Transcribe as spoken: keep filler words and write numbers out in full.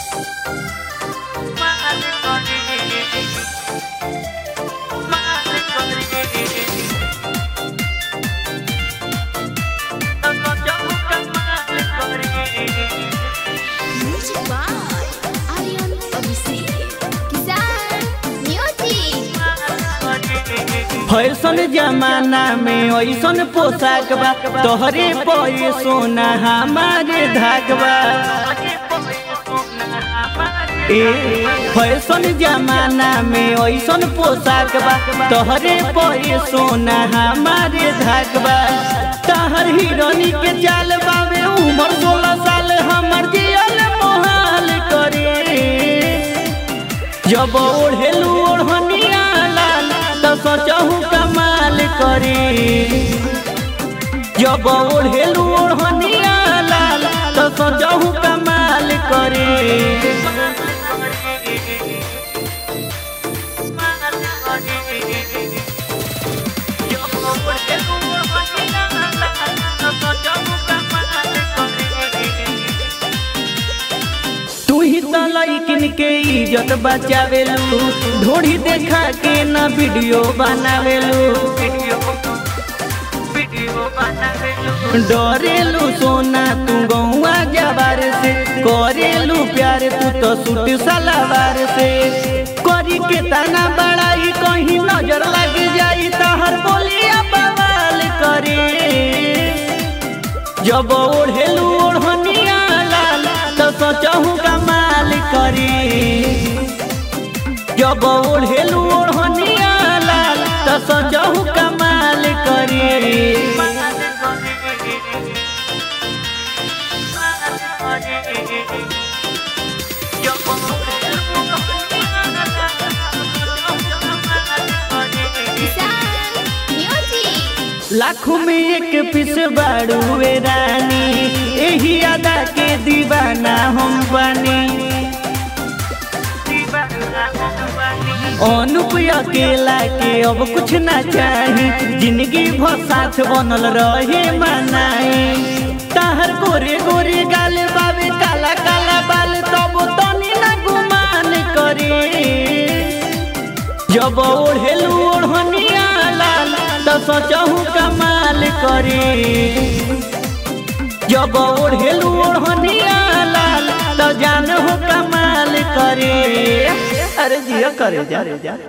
Fashion जमाना में ऐसन पोशाक बा तोहरे पे सोना हमारे धागबा। ए फैशन जमाना में ऐसन पोशाक बा तोहरे पे सोना हमारे धागबा। तहर हिरोनी के चाल बावे उम्र सोलह साल हमर जियल मोहाल करे। जब ओढ़ेलू ओढ़निया लाल तो सोचहु कमाल करे। जब ओढ़ेलू ओढ़निया लाल तो सोचहु कमाल करे। तू ही तो लइकिन के इज्जत बचावेलू, ढोड़ी देखा के ना वीडियो बनावेलू। डरेलू सोना तू गौआ जवार से, करेलू प्यार तू तो सूट सलवार से। करी के तना बड़ाई कहीं नजर लग जाई तहर बोलिया बवाल करे। जब ओढ़ेलू ओढ़निया लाल तो सोचहु कमाल करे। जब ओढ़ेलू ओढ़निया लाल तो सोचहु कमाल करे। लाखों में एक पीस बाड़ुए रानी, यही अदा के दीवाना हम बनी। अनुप अकेला के अब कुछ ना चाही, जिंदगी भर साथ बनल रहे मनाई। तहर गोरे गोरे गाल बाबे काला काला बाल तब तनी ना गुमान करे। जब ओढ़ेलू ओढ़निया लाल तो सोचहु कमाल करे। जब ओढ़ेलू ओढ़निया लाल तो जानहु कमाल करे। अरे जिया करे जा।